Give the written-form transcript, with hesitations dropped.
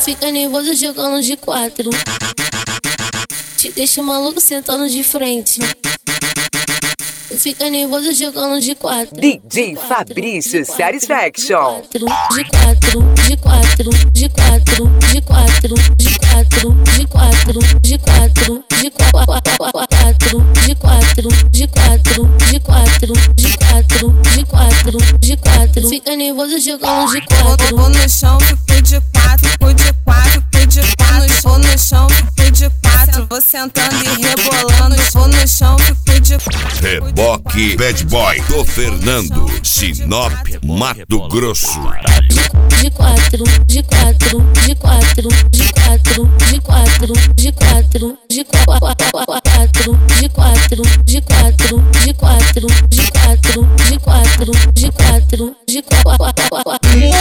fica nervoso jogando de quatro. Te deixa maluco sentando de frente. Fica nervoso jogando de quatro. DJ Fabrício Satisfaction. De quatro, de quatro, de quatro, de quatro, de quatro, de quatro, de quatro, de quatro, de quatro, de quatro, de quatro, de quatro, de quatro, de quatro. Fica nervoso jogando de quatro. Vou no chão, fico de quatro, fico de quatro, fico de quatro. Vou no chão, fico de quatro. Vou sentando e rebolando. Vou no chão, fico de quatro. Reboque Bad Boy do Fernando, Sinop, Mato Grosso. De quatro, de quatro, de quatro, de quatro, de quatro, de quatro, de quatro, de quatro, de quatro, de quatro, de quatro, de quatro, de quatro, de quatro.